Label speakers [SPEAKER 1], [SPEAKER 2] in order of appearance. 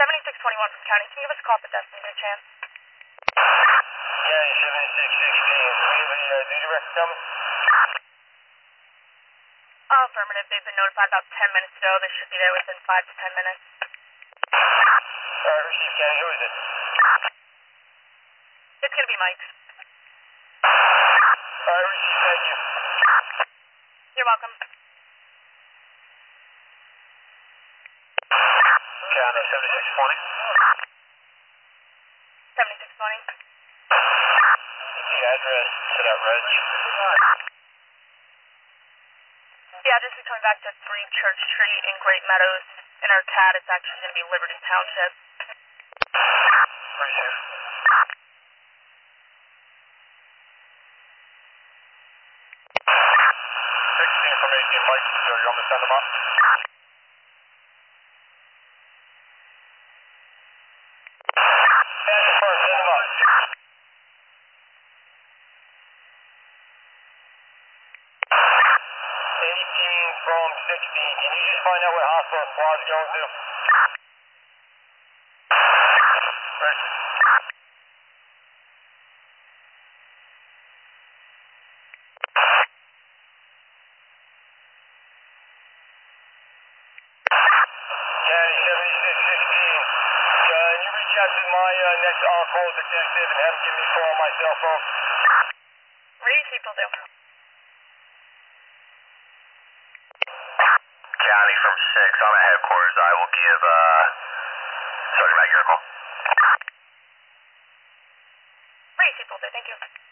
[SPEAKER 1] 7621 from County. Can you give us a call at the Destiny by chance?
[SPEAKER 2] County 7616. Do we have a duty record coming?
[SPEAKER 1] Affirmative. They've been notified about 10 minutes ago. They should be there within 5 to 10 minutes.
[SPEAKER 2] Alright, receive County. Who is it?
[SPEAKER 1] It's going to be Mike.
[SPEAKER 2] Alright, receive. Thank you.
[SPEAKER 1] You're welcome.
[SPEAKER 2] County 7620.
[SPEAKER 1] 7620.
[SPEAKER 2] The address to that reg.
[SPEAKER 1] The address is coming back to 3 Church Street in Great Meadows. In our CAD, it's actually going to be Liberty Township.
[SPEAKER 2] Receive. Text the information, Mike. So you want me to send them up? Yeah, first, send them up. 18 from 16. Can you just find out what hospital squad's going to? Ready. County 7616. Can you reach out to my next on-call detective and have him give me a call on my cell phone?
[SPEAKER 1] Read people do.
[SPEAKER 2] County from 6. I'm at headquarters. I will give Sergeant Matt your call.
[SPEAKER 1] Read people do. Thank you.